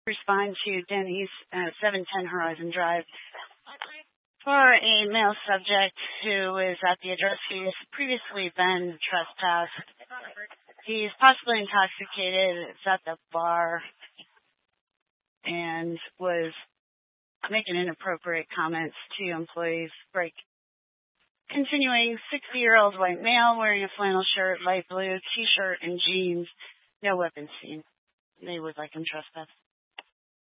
respond to Denny's 710 Horizon Drive for a male subject who is at the address. He's previously been trespassed. He's possibly intoxicated, is at the bar, and was making inappropriate comments to employees. Break. Continuing, 60-year-old white male wearing a flannel shirt, light blue T-shirt, and jeans. No weapons seen. They would like him trespassed.